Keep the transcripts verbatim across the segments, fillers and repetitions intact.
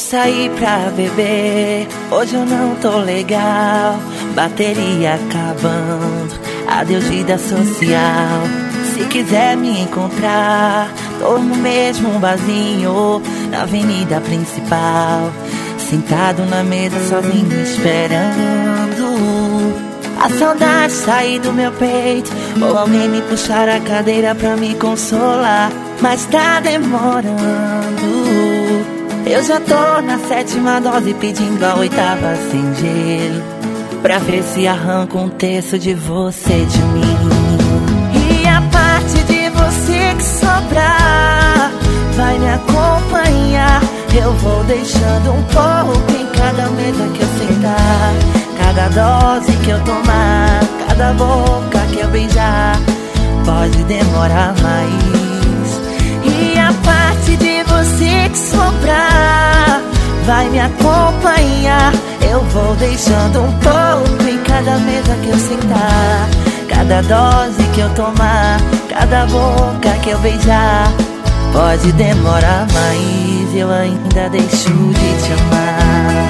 sair pra beber, hoje eu não tô legal. Bateria acabando, adeus vida social. Se quiser me encontrar, tô no mesmo barzinho, na avenida principal, sentado na mesa sozinho esperando a saudade sair do meu peito, ou alguém me puxar a cadeira pra me consolar. Mas tá demorando, eu já tô na sétima dose pedindo a oitava sem gelo, pra ver se arranco um terço de você de mim. E a parte de você que sobrar vai me acompanhar. Eu vou deixando um pouco em cada mesa que eu sentar, cada dose que eu tomar, cada boca que eu beijar. Pode demorar mais. E a parte de você que sobrar vai me acompanhar. Eu vou deixando um pouco em cada mesa que eu sentar, cada dose que eu tomar, cada boca que eu beijar. Pode demorar mais, eu ainda deixo de te amar.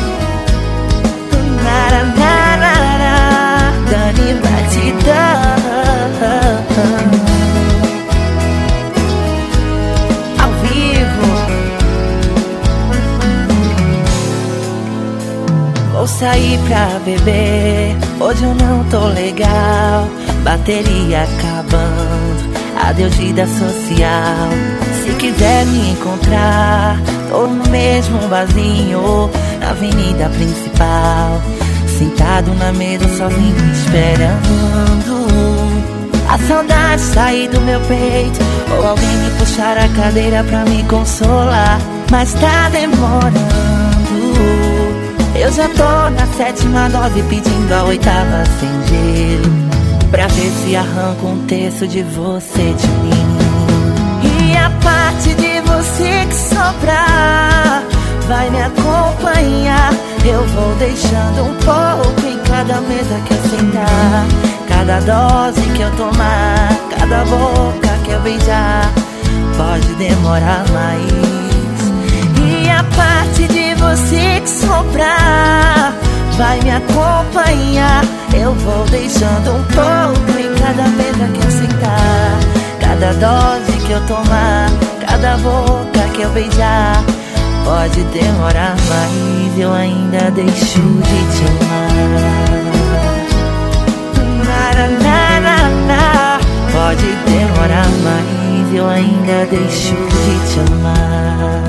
Dani Batidão, ao vivo. Vou sair pra beber, hoje eu não tô legal. Bateria acabando, adeus vida social. Se quiser me encontrar, tô no mesmo barzinho, na avenida principal, sentado na mesa sozinho esperando a saudade sair do meu peito, ou alguém me puxar a cadeira pra me consolar. Mas tá demorando, eu já tô na sétima dose pedindo a oitava sem gelo, pra ver se arranco um terço de você de mim. E a parte de você que sobrar vai me acompanhar. Eu vou deixando um pouco em cada mesa que eu sentar, cada dose que eu tomar, cada boca que eu beijar. Pode demorar mais. E a parte de você que sobrar vai me acompanhar. Eu vou deixando um pouco em cada mesa que eu sentar, cada dose que eu tomar, cada boca que eu beijar. Pode demorar mais, eu ainda deixo de te amar. Na, na, na, na. Pode demorar mais, eu ainda deixo de te amar.